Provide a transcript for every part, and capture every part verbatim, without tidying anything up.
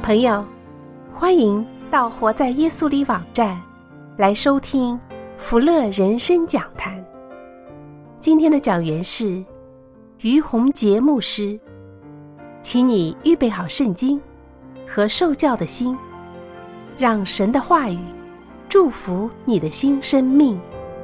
朋友，欢迎到活在耶稣里网站来收听福乐人生讲坛。今天的讲员是于洪杰牧师，请你预备好圣经和受教的心，让神的话语祝福你的新生命。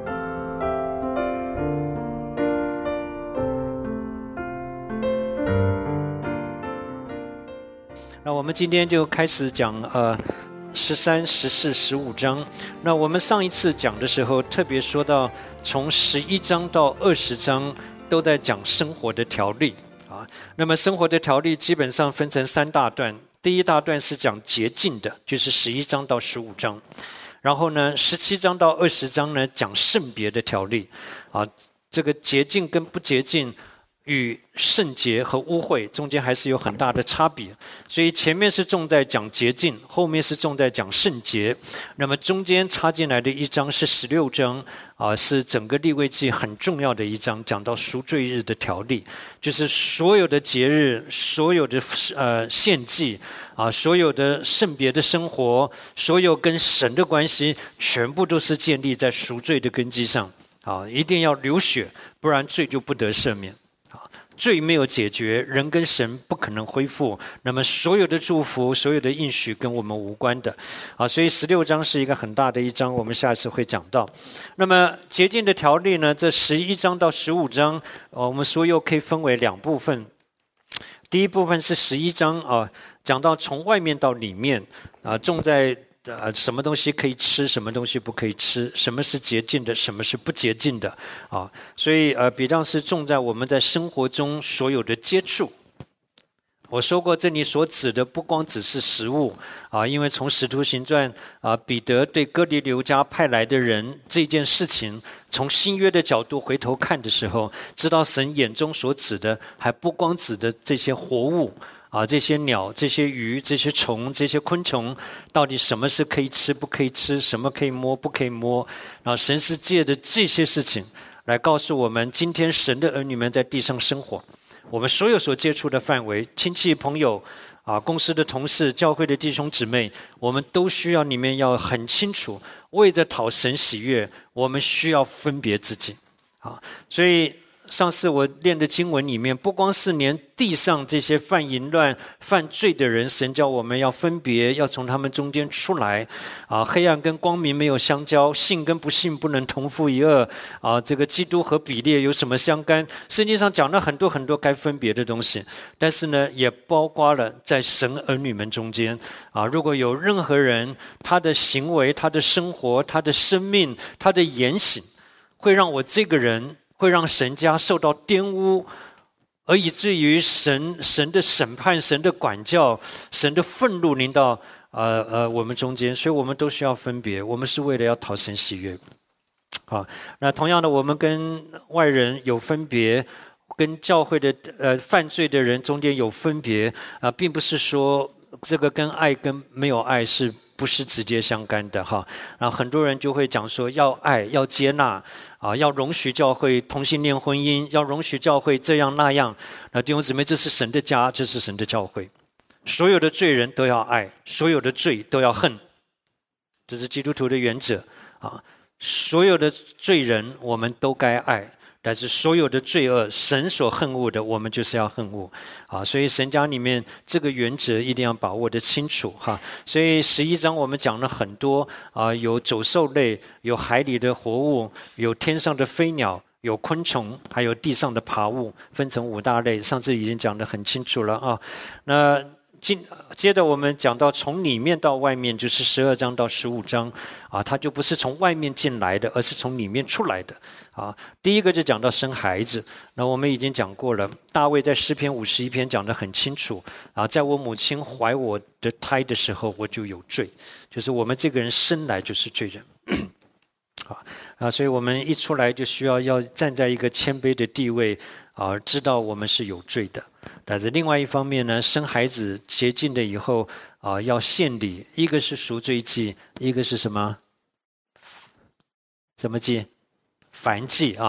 那我们今天就开始讲呃十三、十四、十五章。那我们上一次讲的时候，特别说到从十一章到二十章都在讲生活的条例啊。那么生活的条例基本上分成三大段，第一大段是讲洁净的，就是十一章到十五章。然后呢，十七章到二十章呢讲圣别的条例啊，这个洁净跟不洁净与圣洁和污秽中间还是有很大的差别，所以前面是重在讲洁净，后面是重在讲圣洁。那么中间插进来的一章是十六章啊，是整个利未记很重要的一章，讲到赎罪日的条例，就是所有的节日、所有的呃献祭啊、所有的圣别的生活、所有跟神的关系，全部都是建立在赎罪的根基上啊，一定要流血，不然罪就不得赦免。罪没有解决，人跟神不可能恢复，那么所有的祝福、所有的应许跟我们无关的啊，所以十六章是一个很大的一章，我们下次会讲到。那么洁净的条例呢，这十一章到十五章，我们说又可以分为两部分。第一部分是十一章啊，讲到从外面到里面啊，重在呃，什么东西可以吃，什么东西不可以吃，什么是洁净的，什么是不洁净的啊？所以呃，比较是重在我们在生活中所有的接触。我说过，这里所指的不光只是食物啊，因为从使徒行传啊，彼得对哥尼流家派来的人这件事情，从新约的角度回头看的时候，知道神眼中所指的还不光指的这些活物。啊，这些鸟、这些鱼、这些虫、这些昆虫，到底什么是可以吃、不可以吃？什么可以摸、不可以摸？然后神是借着这些事情来告诉我们，今天神的儿女们在地上生活，我们所有所接触的范围，亲戚朋友啊，公司的同事、教会的弟兄姊妹，我们都需要里面要很清楚，为着讨神喜悦，我们需要分别自己啊，所以。上次我念的经文里面，不光是连地上这些犯淫乱、犯罪的人，神叫我们要分别，要从他们中间出来啊，黑暗跟光明没有相交，信跟不信不能同父一轭啊，这个基督和比列有什么相干？圣经上讲了很多很多该分别的东西，但是呢，也包括了在神儿女们中间啊，如果有任何人他的行为、他的生活、他的生命、他的言行，会让我这个人。会让神家受到玷污，而以至于神神的审判、神的管教、神的愤怒临到呃呃我们中间，所以我们都需要分别。我们是为了要讨神喜悦。好，那同样的，我们跟外人有分别，跟教会的呃犯罪的人中间有分别啊、呃，并不是说这个跟爱跟没有爱是。不是直接相干的哈，然后很多人就会讲说要爱、要接纳啊，要容许教会同性恋婚姻，要容许教会这样那样。那弟兄姊妹，这是神的家，这是神的教会，所有的罪人都要爱，所有的罪都要恨，这是基督徒的原则啊。所有的罪人我们都该爱。但是所有的罪恶，神所恨恶的，我们就是要恨恶啊！所以神家里面这个原则一定要把握得清楚哈。所以十一章我们讲了很多啊，有走兽类，有海里的活物，有天上的飞鸟，有昆虫，还有地上的爬物，分成五大类。上次已经讲得很清楚了啊。那接接着我们讲到从里面到外面，就是十二章到十五章啊，它就不是从外面进来的，而是从里面出来的啊。第一个就讲到生孩子，那我们已经讲过了，大卫在诗篇五十一篇讲得很清楚啊，在我母亲怀我的胎的时候，我就有罪，就是我们这个人生来就是罪人。啊啊，所以我们一出来就需要要站在一个谦卑的地位啊，知道我们是有罪的。但是另外一方面呢，生孩子洁净了以后啊，要献礼，一个是赎罪祭，一个是什么？什么祭？燔祭啊。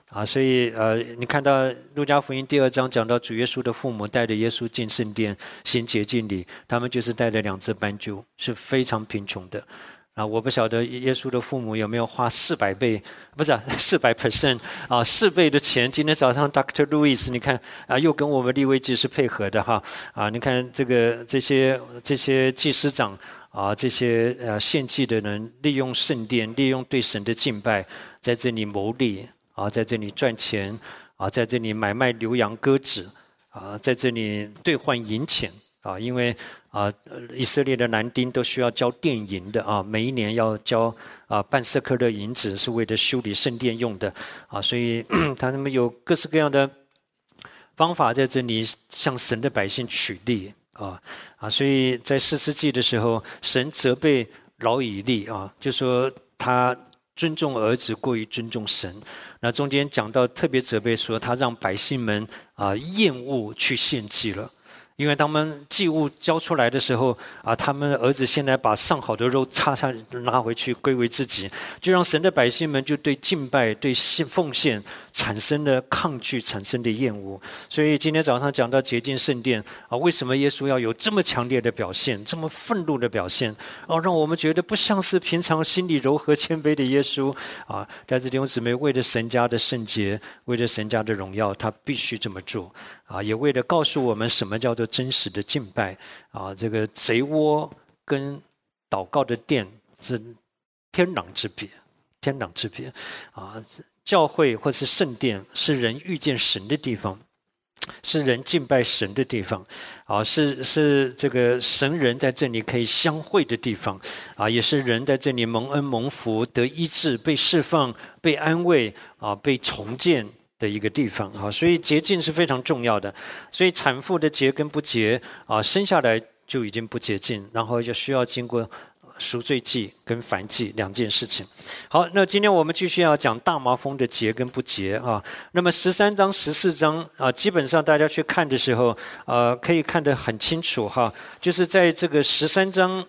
啊，所以呃，你看到路加福音第二章讲到主耶稣的父母带着耶稣进圣殿行洁净礼，他们就是带着两只斑鸠，是非常贫穷的。啊，我不晓得耶稣的父母有没有花四百倍，不是四百 percent 啊，四倍的钱。今天早上 Doctor Louis， 你看啊，又跟我们利未记是配合的哈啊，你看这个这些这些祭司长啊，这些呃献祭的人，利用圣殿，利用对神的敬拜，在这里牟利。啊，在这里赚钱啊，在这里买卖牛羊鸽子啊，在这里兑换银钱啊，因为啊，以色列的男丁都需要交奠银的啊，每一年要交啊半舍客勒银子，是为了修理圣殿用的啊，所以他们有各式各样的方法在这里向神的百姓取利啊啊，所以在士师记的时候，神责备老以利啊，就说他尊重儿子过于尊重神。那中间讲到特别责备说，他让百姓们啊厌恶去献祭了，因为他们祭物交出来的时候啊，他们儿子现在把上好的肉插下拿回去归为自己，就让神的百姓们就对敬拜、对奉献产生了抗拒，产生的厌恶。所以今天早上讲到洁净圣殿啊，为什么耶稣要有这么强烈的表现，这么愤怒的表现？哦，让我们觉得不像是平常心里柔和谦卑的耶稣啊。但是弟兄姊妹，为了神家的圣洁，为了神家的荣耀，他必须这么做啊，也为了告诉我们什么叫做真实的敬拜啊。这个贼窝跟祷告的殿是天壤之别，天壤之别啊。教会或是圣殿是人遇见神的地方，是人敬拜神的地方啊，是是这个神人在这里可以相会的地方啊，也是人在这里蒙恩蒙福、得医治、被释放、被安慰啊、被重建的一个地方啊。所以洁净是非常重要的。所以产妇的洁跟不洁啊，生下来就已经不洁净，然后就需要经过赎罪祭跟燔祭两件事情。好，那今天我们继续要讲大麻风的洁跟不洁啊。那么十三章、十四章啊，基本上大家去看的时候，呃，可以看得很清楚哈。就是在这个十三章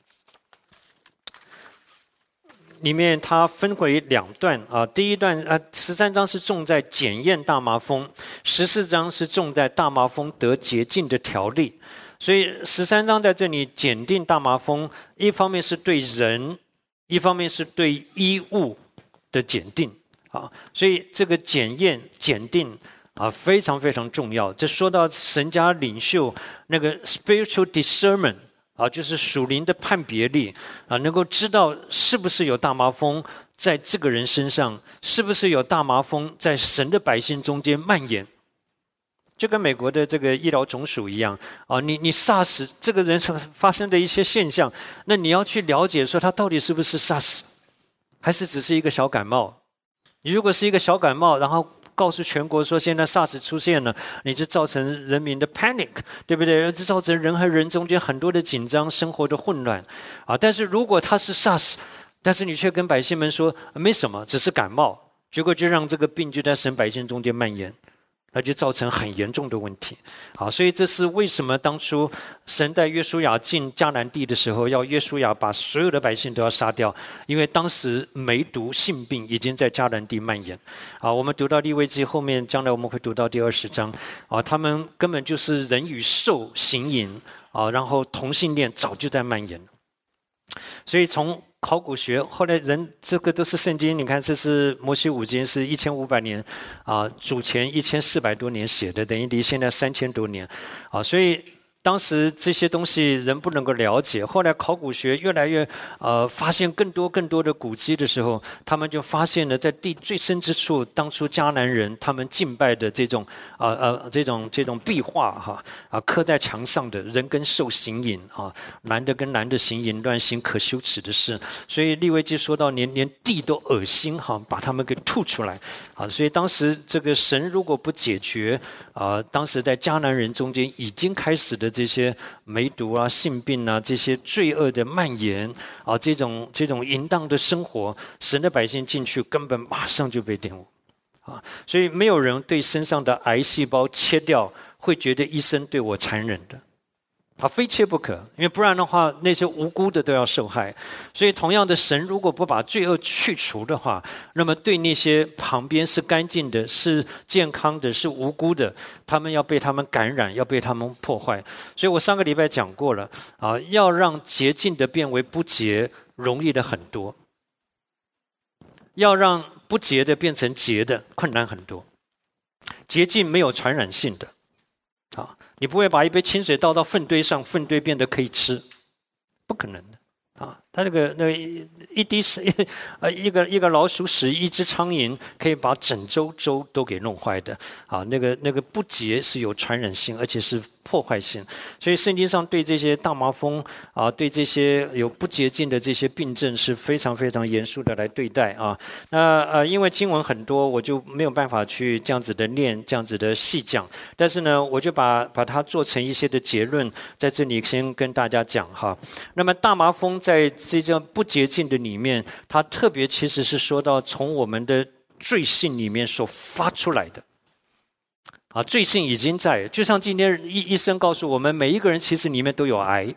里面，它分为两段啊。第一段啊，十三章是重在检验大麻风，十四章是重在大麻风得洁净的条例。所以十三章在这里检定大麻风，一方面是对人，一方面是对衣物的检定啊。所以这个检验检定啊非常非常重要。这说到神家领袖那个 spiritual discernment 啊，就是属灵的判别力啊，能够知道是不是有大麻风在这个人身上，是不是有大麻风在神的百姓中间蔓延。就跟美国的这个医疗总署一样啊，你你 SARS 这个人发生的一些现象，那你要去了解说他到底是不是 SARS， 还是只是一个小感冒？你如果是一个小感冒，然后告诉全国说现在 SARS 出现了，你就造成人民的 panic， 对不对？这造成人和人中间很多的紧张，生活的混乱啊。但是如果他是 SARS， 但是你却跟百姓们说没什么，只是感冒，结果就让这个病就在神百姓中间蔓延。那就造成很严重的问题。好，所以这是为什么当初神带约书亚进迦南地的时候，要约书亚把所有的百姓都要杀掉，因为当时梅毒性病已经在迦南地蔓延。啊，我们读到利未记后面，将来我们会读到第二十章。啊，他们根本就是人与兽行淫啊，然后同性恋早就在蔓延。所以从考古学后来人这个都是圣经，你看这是摩西五经，是一千五百年啊，主前一千四百多年写的，等于离现在三千多年啊，所以当时这些东西人不能够了解，后来考古学越来越呃发现更多更多的古迹的时候，他们就发现了在地最深之处，当初迦南人他们敬拜的这种呃呃这种这种壁画哈啊刻在墙上的人跟兽行淫啊，男的跟男的行淫乱行可羞耻的事，所以利未记说到连连地都恶心哈，把他们给吐出来啊，所以当时这个神如果不解决啊，当时在迦南人中间已经开始的这些梅毒啊、性病啊这些罪恶的蔓延啊，这种这种淫荡的生活，神的百姓进去根本马上就被玷污啊，所以没有人对身上的癌细胞切掉会觉得医生对我残忍的， 啊，非切不可，因为不然的话，那些无辜的都要受害。所以，同样的，神如果不把罪恶去除的话，那么对那些旁边是干净的、是健康的、是无辜的，他们要被他们感染，要被他们破坏。所以我上个礼拜讲过了啊，要让洁净的变为不洁，容易的很多；要让不洁的变成洁的，困难很多。洁净没有传染性的。啊，你不会把一杯清水倒到粪堆上，粪堆变得可以吃，不可能的。啊，它那个那一滴屎，呃，一个一个老鼠屎，一只苍蝇，可以把整周粥都给弄坏的。啊，那个那个不洁是有传染性，而且是破坏性。所以圣经上对这些大麻风啊，对这些有不洁净的这些病症是非常非常严肃的来对待啊。那呃，因为经文很多，我就没有办法去这样子的念，这样子的细讲。但是呢，我就把把它做成一些的结论，在这里先跟大家讲哈。那么大麻风在这种不洁净的里面，它特别其实是说到从我们的罪性里面所发出来的。啊，罪性已经在，就像今天医医生告诉我们，每一个人其实里面都有癌，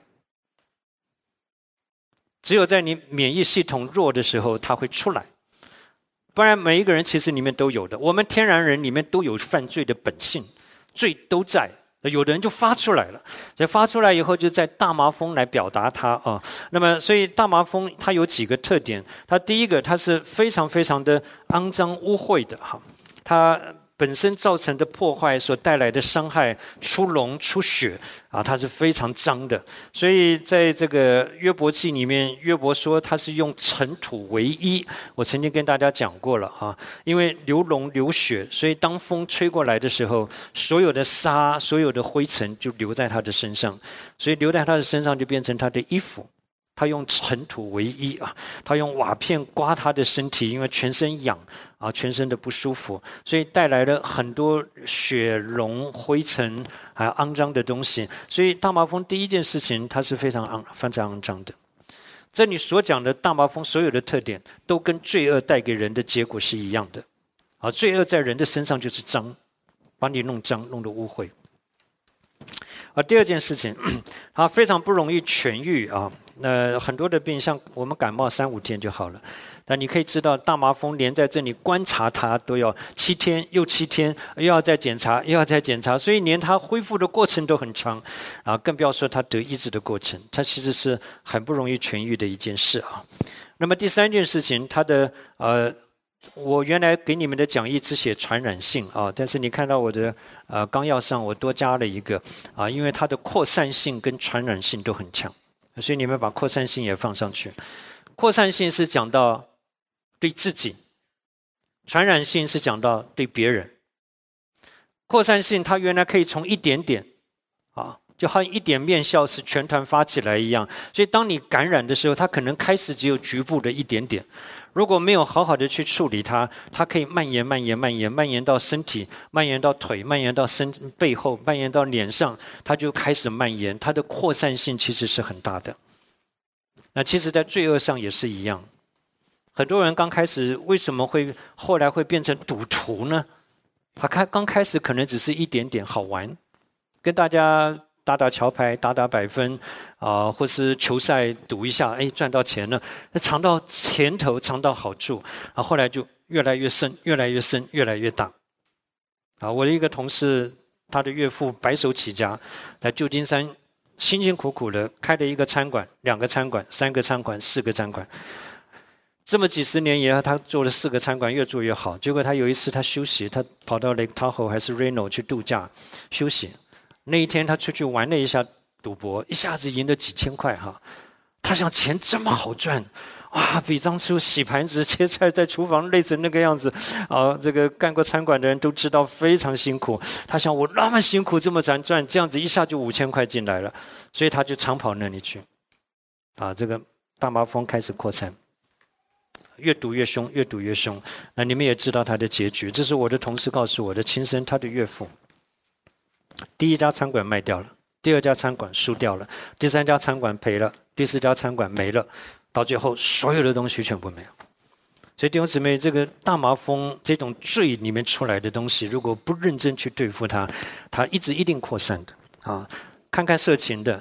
只有在你免疫系统弱的时候，它会出来，不然每一个人其实里面都有的。我们天然人里面都有犯罪的本性，罪都在。有的人就发出来了，所以发出来以后就在大麻风来表达它啊。那么，所以大麻风它有几个特点。它第一个，它是非常非常的肮脏污秽的哈，它本身造成的破坏所带来的伤害，出脓出血啊，它是非常脏的。所以在这个约伯记里面，约伯说他是用尘土为衣。我曾经跟大家讲过了啊，因为流脓流血，所以当风吹过来的时候，所有的沙、所有的灰尘就留在他的身上，所以留在他的身上就变成他的衣服。他用尘土为衣啊，他用瓦片刮他的身体，因为全身痒啊，全身的不舒服，所以带来了很多血溶、灰尘还有肮脏的东西。所以大麻风第一件事情，它是非常肮、非常肮脏的。这里所讲的大麻风所有的特点，都跟罪恶带给人的结果是一样的。啊，罪恶在人的身上就是脏，把你弄脏，弄得污秽。而第二件事情，它非常不容易痊愈啊。那很多的病，像我们感冒三五天就好了，但你可以知道，大麻风连在这里观察它都要七天又七天，又要再检查，又要再检查，所以连它恢复的过程都很长啊，更不要说它得医治的过程，它其实是很不容易痊愈的一件事啊。那么第三件事情，它的呃。我原来给你们的讲义只写传染性啊，但是你看到我的呃纲要上我多加了一个啊，因为它的扩散性跟传染性都很强，所以你们把扩散性也放上去。扩散性是讲到对自己，传染性是讲到对别人。扩散性它原来可以从一点点啊，就好像一点面酵是全团发起来一样，所以当你感染的时候，它可能开始只有局部的一点点。如果没有好好的去处理它，它可以蔓延、蔓延、蔓延，蔓延到身体，蔓延到腿，蔓延到身背后，蔓延到脸上，它就开始蔓延。它的扩散性其实是很大的。那其实，在罪恶上也是一样。很多人刚开始为什么会后来会变成赌徒呢？他开刚开始可能只是一点点好玩，跟大家打打桥牌、打打百分，啊、呃，或是球赛赌一下，哎，赚到钱了，尝到甜头，尝到好处，啊，后来就越来越深，越来越深，越来越大。啊，我的一个同事，他的岳父白手起家，在旧金山辛辛苦苦的开了一个餐馆、两个餐馆、三个餐馆、四个餐馆。这么几十年以来，他做了四个餐馆，越做越好。结果他有一次他休息，他跑到 Lake Tahoe 还是 Reno 去度假休息。那一天他出去玩了一下赌博，一下子赢了几千块哈。他想钱这么好赚，哇，比当初洗盘子切菜在厨房累成那个样子啊，这个干过餐馆的人都知道非常辛苦。他想我那么辛苦这么难赚，这样子一下就五千块进来了，所以他就常跑那里去。啊，这个大麻风开始扩散，越赌越凶，越赌越凶。那你们也知道他的结局，这是我的同事告诉我的亲生他的岳父。第一家餐馆卖掉了，第二家餐馆输掉了，第三家餐馆赔了，第四家餐馆没了，到最后所有的东西全部没有。所以弟兄姊妹，这个大麻风这种罪里面出来的东西，如果不认真去对付它，它一直一定扩散的啊！看看色情的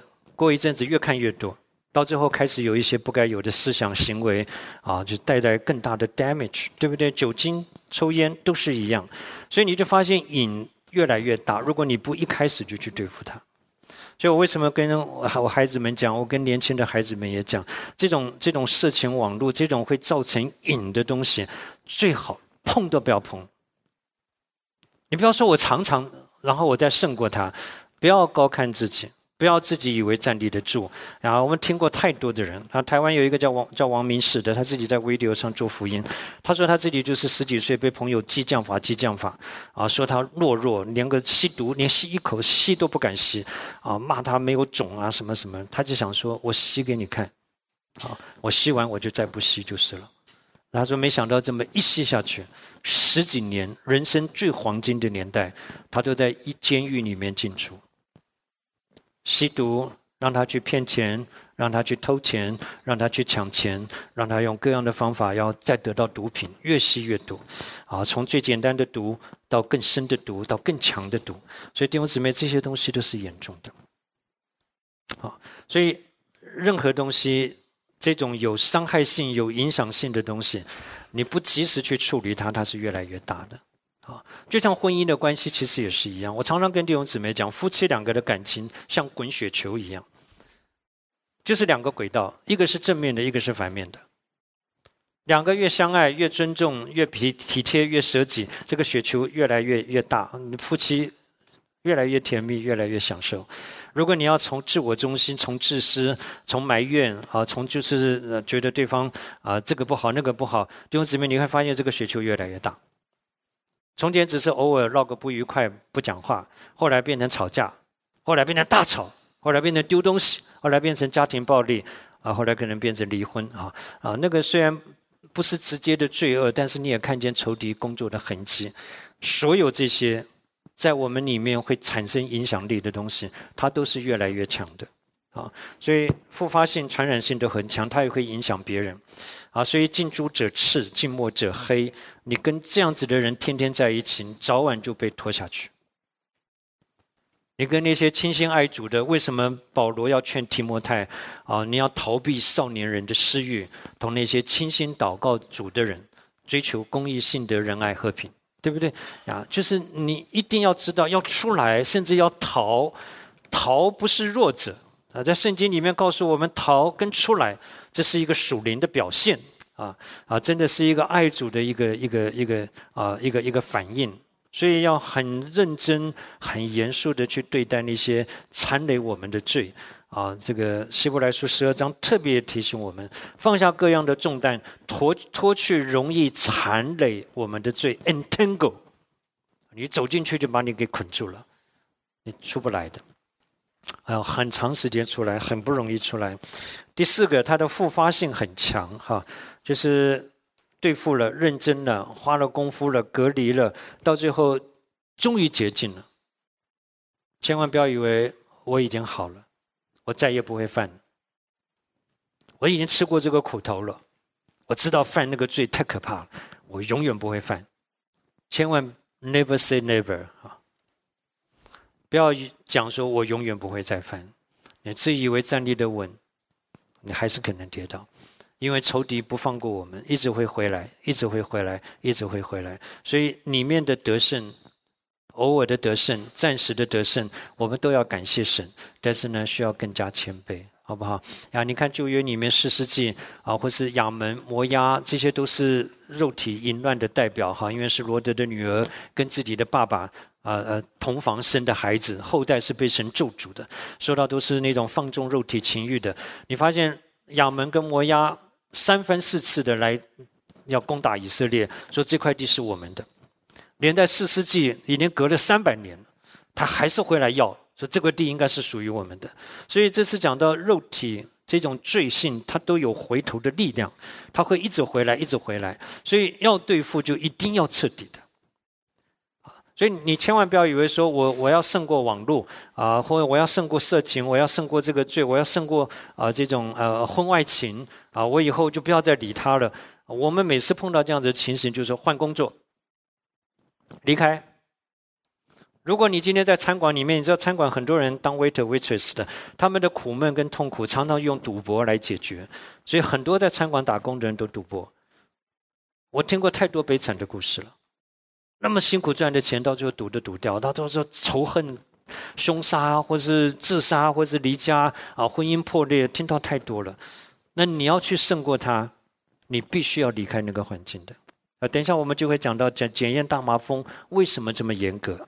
过一阵子越看越多，到最后开始有一些不该有的思想行为啊，就带来更大的 damage， 对不对？酒精、抽烟都是一样，所以你就发现瘾越来越大。如果你不一开始就去对付它，所以我为什么跟我孩子们讲，我跟年轻的孩子们也讲，这种这种色情网络，这种会造成瘾的东西，最好碰都不要碰。你不要说我常常，然后我再胜过他，不要高看自己，不要自己以为站立得住。然后我们听过太多的人，啊，台湾有一个叫王叫王明士的，他自己在 video 上做福音，他说他自己就是十几岁被朋友激将法激将法，啊，说他懦弱，连个吸毒连吸一口吸都不敢吸，啊，骂他没有种啊什么什么，他就想说我吸给你看，啊，我吸完我就再不吸就是了。他说没想到这么一吸下去，十几年人生最黄金的年代，他都在一监狱里面进出。吸毒让他去骗钱，让他去偷钱，让他去抢钱，让他用各样的方法要再得到毒品，越吸越多，啊，从最简单的毒到更深的毒，到更强的毒。所以弟兄姊妹，这些东西都是严重的。啊，所以任何东西，这种有伤害性、有影响性的东西，你不及时去处理它，它是越来越大的。啊，就像婚姻的关系其实也是一样。我常常跟弟兄姊妹讲，夫妻两个的感情像滚雪球一样，就是两个轨道，一个是正面的，一个是反面的。两个越相爱、越尊重、越体体贴、越舍己，这个雪球越来越越大，夫妻越来越甜蜜，越来越享受。如果你要从自我中心、从自私、从埋怨啊，从就是呃觉得对方啊这个不好那个不好，弟兄姊妹，你会发现这个雪球越来越大。从前只是偶尔闹个不愉快不讲话，后来变成吵架，后来变成大吵，后来变成丢东西，后来变成家庭暴力啊，后来可能变成离婚啊啊，那个虽然不是直接的罪恶，但是你也看见仇敌工作的痕迹。所有这些在我们里面会产生影响力的东西，它都是越来越强的啊，所以复发性、传染性都很强，它也会影响别人。啊，所以近朱者赤，近墨者黑。你跟这样子的人天天在一起，你早晚就被拖下去。你跟那些倾心爱主的，为什么保罗要劝提摩太啊？你要逃避少年人的私欲，同那些倾心祷告主的人，追求公义、信德、仁爱、和平，对不对啊？就是你一定要知道，要出来，甚至要逃。逃不是弱者啊，在圣经里面告诉我们，逃跟出来。这是一个属灵的表现啊啊，真的是一个爱主的一个一个一个啊一个一个反应，所以要很认真、很严肃的去对待那些缠累我们的罪啊。这个希伯来书十二章特别提醒我们，放下各样的重担，脱脱去容易缠累我们的罪 ，entangle， 你走进去就把你给捆住了，你出不来的。还有很长时间出来，很不容易出来。第四个，它的复发性很强，哈，就是对付了、认真了、花了功夫了、隔离了，到最后终于洁净了。千万不要以为我已经好了，我再也不会犯了。我已经吃过这个苦头了，我知道犯那个罪太可怕了，我永远不会犯。千万 never say never 啊！不要讲说我永远不会再犯，你自以为站立得稳，你还是可能跌倒，因为仇敌不放过我们，一直会回来，一直会回来，一直会回来。所以里面的得胜，偶尔的得胜，暂时的得胜，我们都要感谢神，但是呢，需要更加谦卑，好不好？啊，你看旧约里面士师记啊，或是亚门、摩押，这些都是肉体淫乱的代表哈，因为是罗得的女儿跟自己的爸爸。呃呃，同房生的孩子，后代是被神咒诅的，说到都是那种放纵肉体情欲的。你发现亚门跟摩押三番四次的来要攻打以色列，说这块地是我们的，连在士师记已经隔了三百年了，他还是回来要，说这块地应该是属于我们的。所以这次讲到肉体这种罪性，它都有回头的力量，它会一直回来，一直回来。所以要对付，就一定要彻底的。所以你千万不要以为说我我要胜过网络啊、呃，或者我要胜过色情，我要胜过这个罪，我要胜过啊、呃、这种呃婚外情啊、呃，我以后就不要再理他了。我们每次碰到这样子的情形，就是说换工作，离开， 如果你今天在餐馆里面，你知道餐馆很多人当 waiter waitress 的，他们的苦闷跟痛苦常常用赌博来解决，所以很多在餐馆打工的人都赌博。我听过太多悲惨的故事了，那么辛苦赚的钱到最后赌的赌掉，到最后仇恨、凶杀，或是自杀，或是离家啊，婚姻破裂，听到太多了。那你要去胜过他，你必须要离开那个环境的。啊，等一下我们就会讲到检检验大麻风为什么这么严格。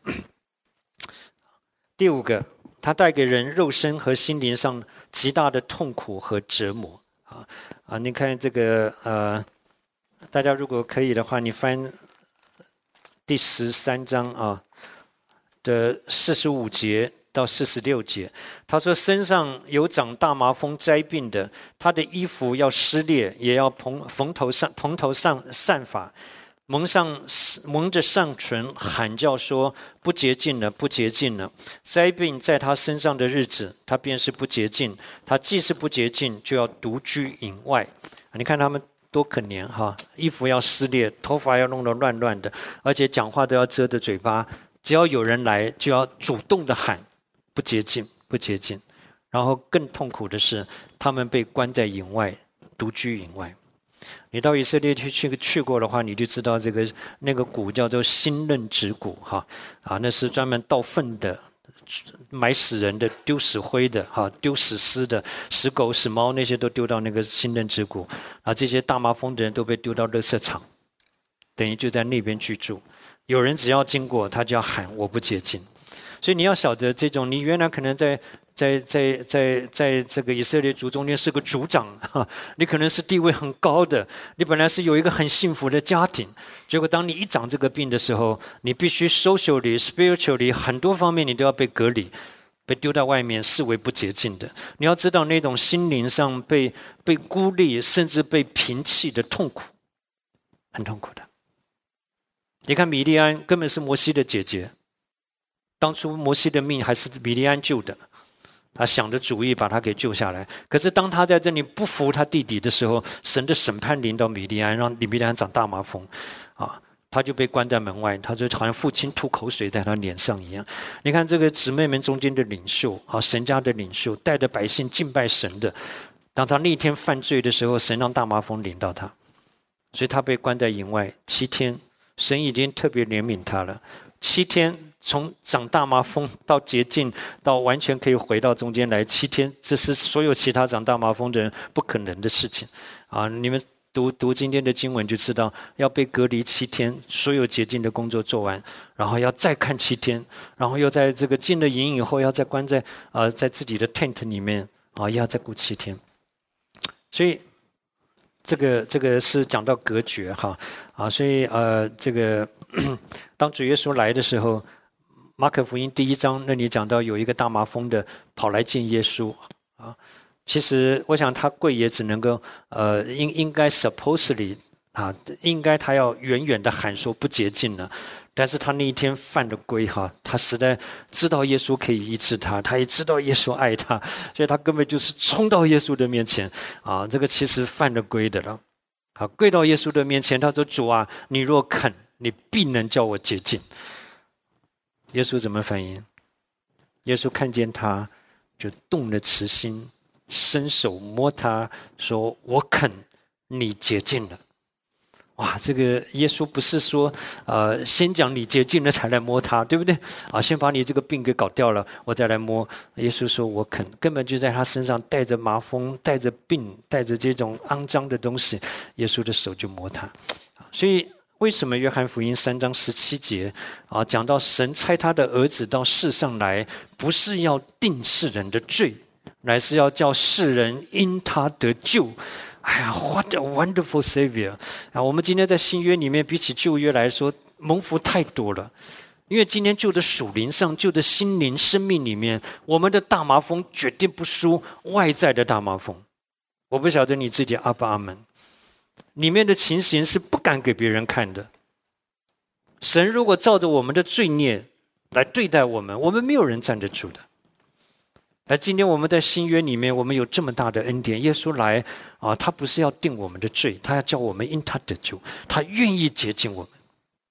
第五个，它带给人肉身和心灵上极大的痛苦和折磨。啊啊，你看这个呃，大家如果可以的话，你翻第十三章啊的四十五节到四十六节，他说身上有长大麻风灾病的，他的衣服要撕裂，也要蓬蓬头上蓬头上散发。蒙上蒙着上唇，喊叫说：“不洁净了，不洁净了！”灾病在他身上的日子，他便是不洁净。他既是不洁净，就要独居隐外。你看他们多可怜哈！衣服要撕裂，头发要弄得乱乱的，而且讲话都要遮着嘴巴。只要有人来，就要主动的喊：“不洁净，不洁净！”然后更痛苦的是，他们被关在营外，独居营外。你到以色列去去去过的话，你就知道这个那个谷叫做新嫩子谷哈啊，那是专门倒粪的、埋死人的、丢死灰的哈、丢死尸的、死狗死猫那些都丢到那个新嫩子谷啊，这些大麻风的人都被丢到垃圾场，等于就在那边居住。有人只要经过，他就要喊我不洁净。所以你要晓得，这种你原来可能在在在在在这个以色列族中间是个族长哈，你可能是地位很高的，你本来是有一个很幸福的家庭，结果当你一长这个病的时候，你必须 socially spiritually 很多方面你都要被隔离，被丢到外面，视为不洁净的。你要知道那种心灵上被被孤立，甚至被摒弃的痛苦，很痛苦的。你看米利安根本是摩西的姐姐，当初摩西的命还是米利安救的，他想的主意把他给救下来。可是当他在这里不服他弟弟的时候，神的审判临到米利安，让米利安长大麻风，啊，他就被关在门外，他就好像父亲吐口水在他脸上一样。你看这个姊妹们中间的领袖，啊，神家的领袖，带着百姓敬拜神的，当他那天犯罪的时候，神让大麻风临到他，所以他被关在营外七天。神已经特别怜悯他了，七天从长大麻风到洁净，到完全可以回到中间来，七天，这是所有其他长大麻风的人不可能的事情啊！你们读读今天的经文就知道，要被隔离七天，所有洁净的工作做完，然后要再看七天，然后又在这个进了营以后，要再关在啊、呃，在自己的 tent 里面啊，要再过七天，所以。这个这个是讲到隔绝哈啊，所以呃，这个当主耶稣来的时候，马可福音第一章那里讲到有一个大麻风的跑来见耶稣啊，其实我想他跪也只能够呃，应应该 supposedly 啊，应该他要远远的喊说不洁净了。但是他那一天犯了规哈，他实在知道耶稣可以医治他，他也知道耶稣爱他，所以他根本就是冲到耶稣的面前啊，这个其实犯了规的了。好，跪到耶稣的面前，他说：“主啊，你若肯，你必能叫我洁净。”耶稣怎么反应？耶稣看见他，就动了慈心，伸手摸他，说：“我肯，你洁净了。”哇，这个耶稣不是说，呃，先讲你洁净了才来摸他，对不对？啊，先把你这个病给搞掉了，我再来摸。耶稣说我肯，根本就在他身上带着麻风，带着病，带着这种肮脏的东西，耶稣的手就摸他。所以为什么约翰福音三章十七节啊，讲到神差他的儿子到世上来，不是要定世人的罪，乃是要叫世人因他得救。哎呀 ，What a wonderful Savior！ 啊，我们今天在新约里面，比起旧约来说，蒙福太多了。因为今天旧的属灵上，旧的心灵生命里面，我们的大麻风绝对不输外在的大麻风。我不晓得你自己阿不阿门？里面的情形是不敢给别人看的。神如果照着我们的罪孽来对待我们，我们没有人站得住的。而今天我们在新约里面，我们有这么大的恩典，耶稣来啊，他不是要定我们的罪，他要叫我们因他得救，他愿意洁净我们。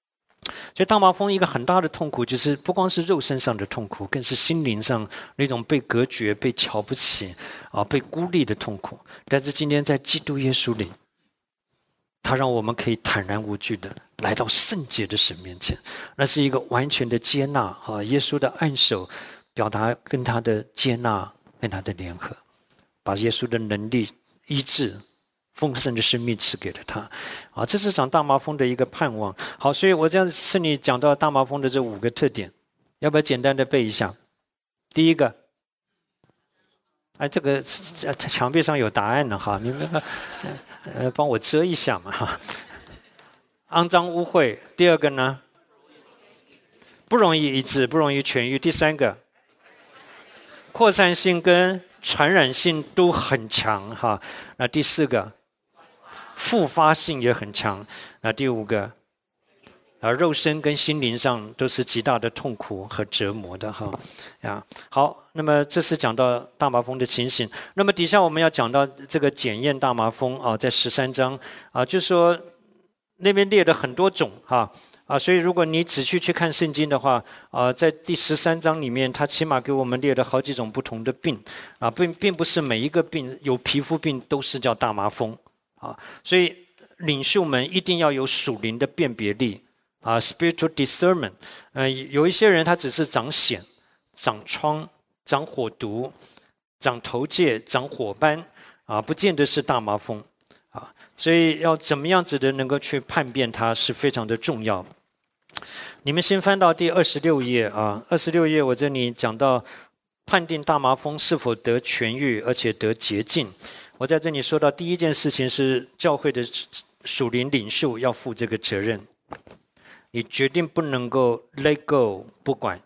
所以大麻风一个很大的痛苦，就是不光是肉身上的痛苦，更是心灵上那种被隔绝、被瞧不起啊、被孤立的痛苦。但是今天在基督耶稣里，他让我们可以坦然无惧的来到圣洁的神面前，那是一个完全的接纳啊！耶稣的按手表达跟他的接纳、跟他的联合，把耶稣的能力、医治、丰盛的生命赐给了他啊！这是场大麻风的一个盼望。好，所以我这样是你讲到大麻风的这五个特点，要不要简单的背一下？第一个，哎，这个墙壁上有答案呢哈，你们呃帮我遮一下嘛哈。肮脏污秽。第二个呢，不容易医治，不容易痊愈。第三个，扩散性跟传染性都很强哈。那第四个，复发性也很强。那第五个，啊，肉身跟心灵上都是极大的痛苦和折磨的哈。啊，好，那么这是讲到大麻风的情形。那么底下我们要讲到这个检验大麻风啊，在十三章啊，就说那边列了很多种哈。啊，所以如果你仔细去看圣经的话，啊，在第十三章里面，它起码给我们列了好几种不同的病，啊，并并不是每一个病有皮肤病都是叫大麻风，啊，所以领袖们一定要有属灵的辨别力，啊 ，spiritual discernment， 呃，有一些人他只是长癣、长疮、长火毒、长头疥、长火斑，啊，不见得是大麻风。啊，所以要怎么样子的能够去判辨它是非常的重要。你们先翻到第二十六页啊，二十六页我这里讲到判定大麻风是否得痊愈，而且得洁净。我在这里说到第一件事情是教会的属灵领袖要负这个责任，你决定不能够 let go 不管。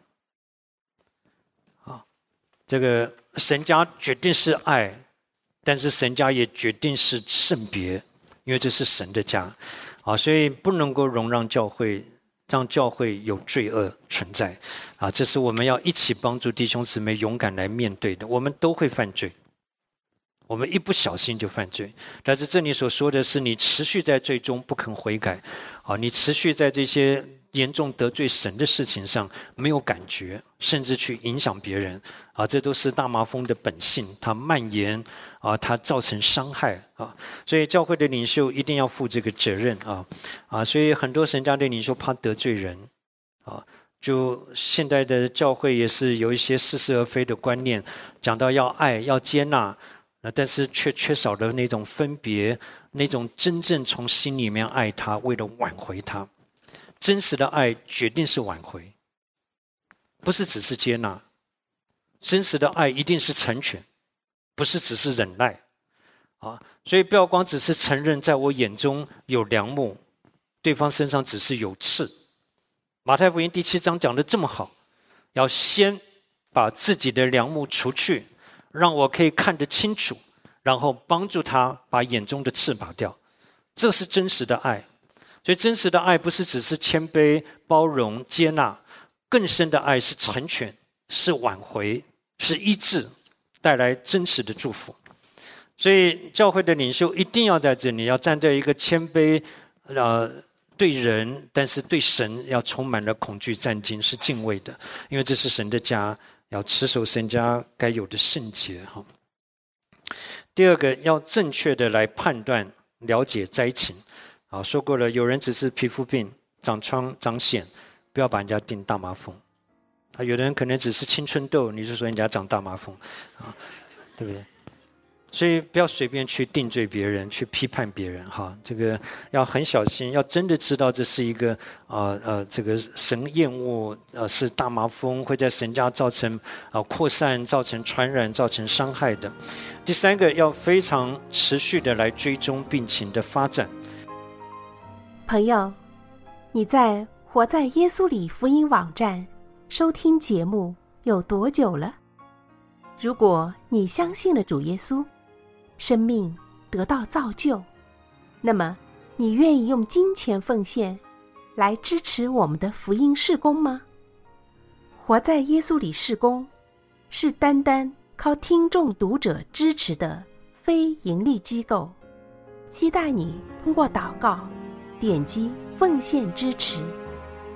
啊，这个神家决定是爱。但是神家也决定是圣别，因为这是神的家，啊，所以不能够容让教会让教会有罪恶存在，啊，这是我们要一起帮助弟兄姊妹勇敢来面对的。我们都会犯罪，我们一不小心就犯罪，但是这里所说的是你持续在罪中不肯悔改，啊，你持续在这些严重得罪神的事情上没有感觉，甚至去影响别人，啊，这都是大麻风的本性，它蔓延。啊，它造成伤害啊，所以教会的领袖一定要负这个责任啊啊，所以很多神家的领袖怕得罪人啊，就现代的教会也是有一些似是而非的观念，讲到要爱要接纳，但是却缺少了那种分别，那种真正从心里面爱他，为了挽回他，真实的爱决定是挽回，不是只是接纳，真实的爱一定是成全。不是只是忍耐，啊，所以不要光只是承认在我眼中有梁木，对方身上只是有刺。马太福音第七章讲得这么好，要先把自己的梁木除去，让我可以看得清楚，然后帮助他把眼中的刺拔掉。这是真实的爱。所以真实的爱不是只是谦卑、包容、接纳，更深的爱是成全，是挽回，是医治。带来真实的祝福，所以教会的领袖一定要在这里，要站在一个谦卑，呃，对人，但是对神要充满了恐惧战兢，是敬畏的，因为这是神的家，要持守神家该有的圣洁哈。第二个，要正确的来判断、了解灾情。啊，说过了，有人只是皮肤病、长疮、长癣，不要把人家定大麻风。啊，有的人可能只是青春痘，你就说人家长大麻风，啊，对不对？所以不要随便去定罪别人，去批判别人，哈，这个要很小心，要真的知道这是一个啊呃, 呃这个神厌恶，呃是大麻风，会在神家造成啊、呃、扩散、造成传染、造成伤害的。第三个，要非常持续的来追踪病情的发展。 朋友，你在活在耶稣里福音网站收听节目有多久了？如果你相信了主耶稣，生命得到造就，那么你愿意用金钱奉献来支持我们的福音事工吗？活在耶稣里事工是单单靠听众读者支持的非盈利机构，期待你通过祷告点击奉献支持，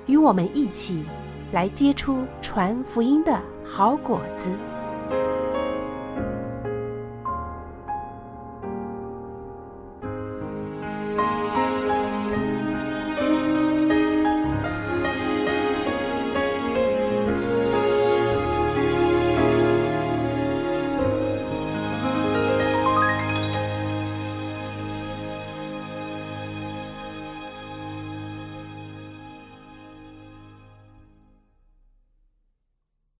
与我们一起来结出传福音的好果子。